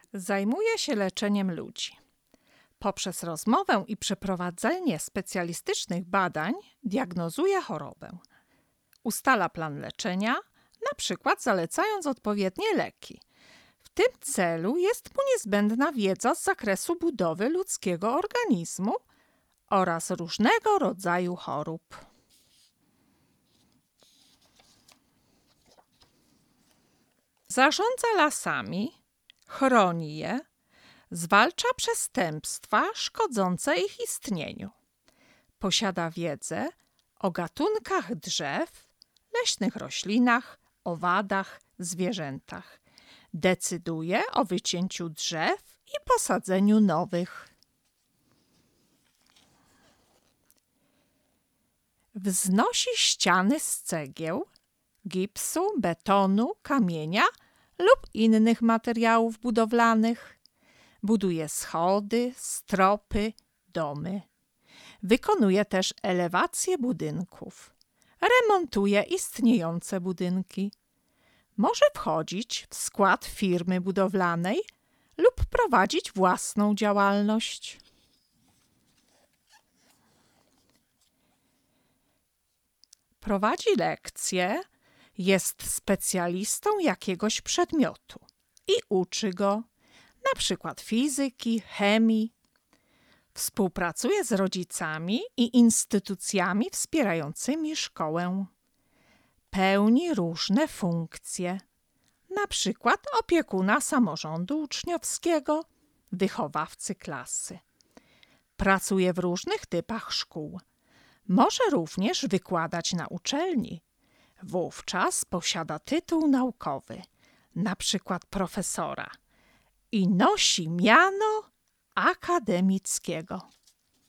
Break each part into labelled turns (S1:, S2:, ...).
S1: Zajmuje się leczeniem ludzi. Poprzez rozmowę i przeprowadzenie specjalistycznych badań diagnozuje chorobę. Ustala plan leczenia, na przykład zalecając odpowiednie leki. W tym celu jest mu niezbędna wiedza z zakresu budowy ludzkiego organizmu oraz różnego rodzaju chorób. Zarządza lasami, chroni je, zwalcza przestępstwa szkodzące ich istnieniu. Posiada wiedzę o gatunkach drzew, leśnych roślinach, owadach, zwierzętach. Decyduje o wycięciu drzew i posadzeniu nowych. Wznosi ściany z cegieł, gipsu, betonu, kamienia lub innych materiałów budowlanych. Buduje schody, stropy, domy. Wykonuje też elewację budynków. Remontuje istniejące budynki. Może wchodzić w skład firmy budowlanej lub prowadzić własną działalność. Prowadzi lekcje, jest specjalistą jakiegoś przedmiotu i uczy go, na przykład fizyki, chemii. Współpracuje z rodzicami i instytucjami wspierającymi szkołę. Pełni różne funkcje, na przykład opiekuna samorządu uczniowskiego, wychowawcy klasy. Pracuje w różnych typach szkół. Może również wykładać na uczelni. Wówczas posiada tytuł naukowy, na przykład profesora, i nosi miano akademickiego.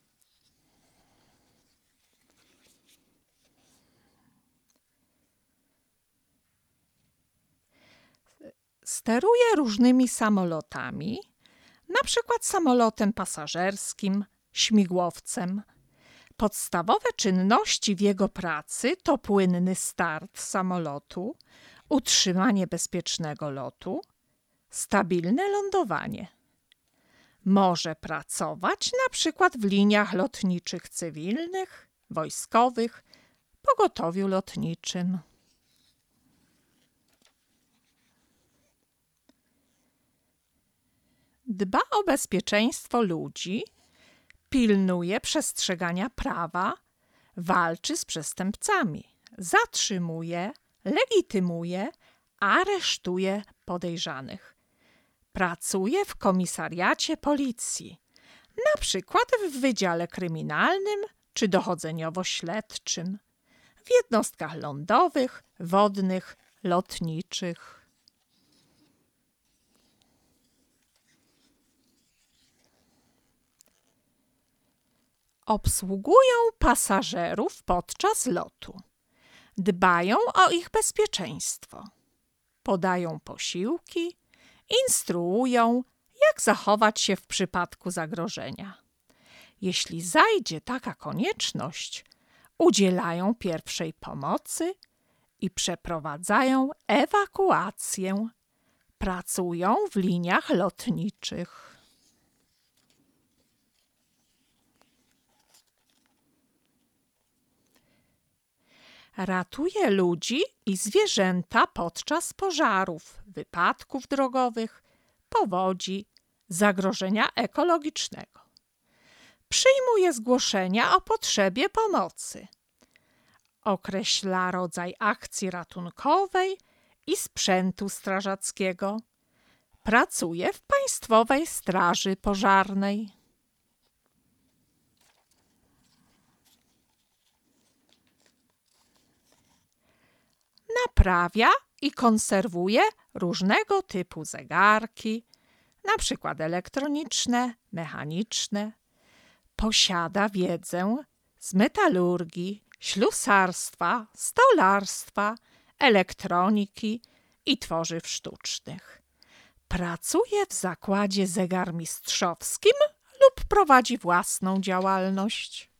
S1: Steruje różnymi samolotami, na przykład samolotem pasażerskim, śmigłowcem. Podstawowe czynności w jego pracy to płynny start samolotu, utrzymanie bezpiecznego lotu, stabilne lądowanie. Może pracować na przykład w liniach lotniczych cywilnych, wojskowych, pogotowiu lotniczym. Dba o bezpieczeństwo ludzi, pilnuje przestrzegania prawa, walczy z przestępcami, zatrzymuje, legitymuje, aresztuje podejrzanych. Pracuje w komisariacie policji, na przykład w wydziale kryminalnym czy dochodzeniowo-śledczym, w jednostkach lądowych, wodnych, lotniczych. Obsługują pasażerów podczas lotu. Dbają o ich bezpieczeństwo. Podają posiłki, instruują, jak zachować się w przypadku zagrożenia. Jeśli zajdzie taka konieczność, udzielają pierwszej pomocy i przeprowadzają ewakuację. Pracują w liniach lotniczych. Ratuje ludzi i zwierzęta podczas pożarów, wypadków drogowych, powodzi, zagrożenia ekologicznego. Przyjmuje zgłoszenia o potrzebie pomocy. Określa rodzaj akcji ratunkowej i sprzętu strażackiego. Pracuje w Państwowej Straży Pożarnej. Naprawia i konserwuje różnego typu zegarki, na przykład elektroniczne, mechaniczne. Posiada wiedzę z metalurgii, ślusarstwa, stolarstwa, elektroniki i tworzyw sztucznych. Pracuje w zakładzie zegarmistrzowskim lub prowadzi własną działalność.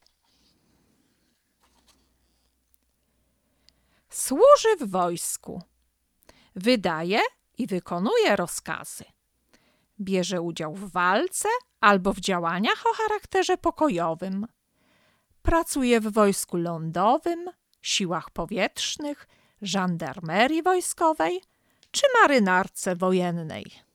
S1: Służy w wojsku. Wydaje i wykonuje rozkazy. Bierze udział w walce albo w działaniach o charakterze pokojowym. Pracuje w wojsku lądowym, siłach powietrznych, żandarmerii wojskowej czy marynarce wojennej.